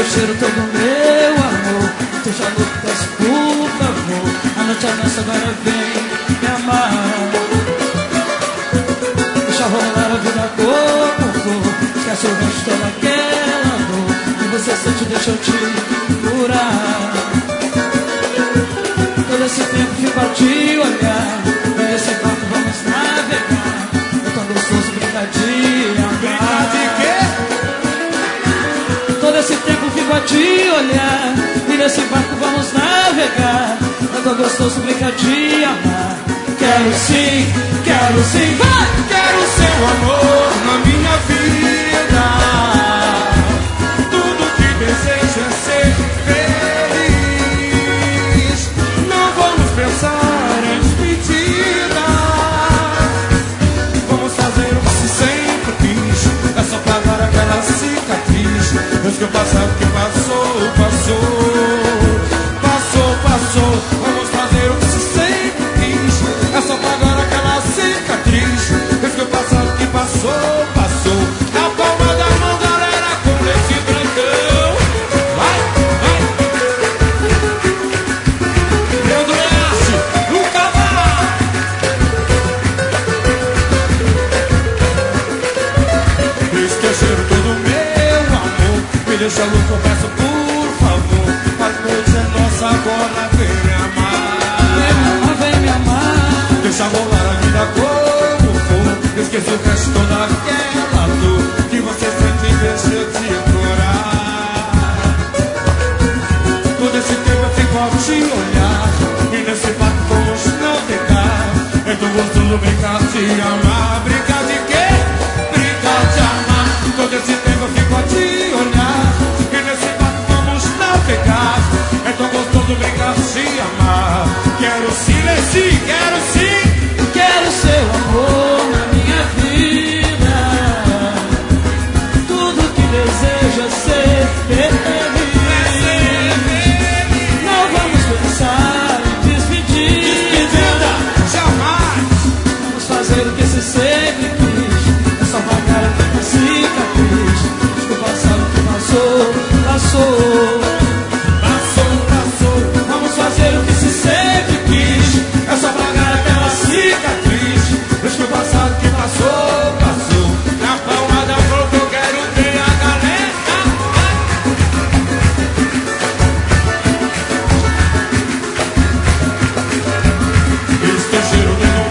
teu cheiro, todo meu amor. Deixa a louco, desce, por favor. A noite é nossa, agora vem me amar. Deixa rolar a vida corpo por cor. Esquece o resto daquela dor que você sente, deixa eu te curar. Todo esse tempo fico a te olhar. E esse barco vamos navegar. É tão gostoso brincar de amar. Brincar de quê? Todo esse tempo fico a te olhar. E nesse barco vamos navegar. É tão gostoso brincar de amar. Quero sim, vai! Quero seu amor na minha vida. Tudo que desejo é ser feliz. Não vamos pensar em despedida. Vamos fazer o que sempre quis. É só pagar aquela cicatriz. Deus que o passado que passou, passou. Vamos fazer o que sempre quis. É só pagar aquela cicatriz. Deus que o passado que passou. Na palma da mão, galera, com esse brancão. Vai! Meu doeste, nunca vai! Esquecer todo meu amor. Me deixa louco, eu peço por favor. A noite é nossa, agora vem me amar. Vem me amar. Deixa rolar a vida como for. Esqueça o resto daquela dor que você sente e deixa eu te curar. Todo esse tempo eu fico a te olhar. E nesse barco vamos navegar. É tão gostoso brincar de amar. Brincar de quê? Brincar de amar. Todo esse tempo eu fico a te olhar. E nesse barco vamos navegar. É tão gostoso brincar de amar. Quero silêncio, quero sim. Quero seu amor na minha vida. Tudo que desejo é ser feliz. Não vamos pensar em despedida. Jamais. Vamos fazer o que se sempre quis. É só pagar a cicatriz. O passado que passou. Vamos fazer o que se sempre quis. É só pagar aquela cicatriz. Deixa o passado que passou. Na palma da mão que eu quero ver a galera. Este cheiro de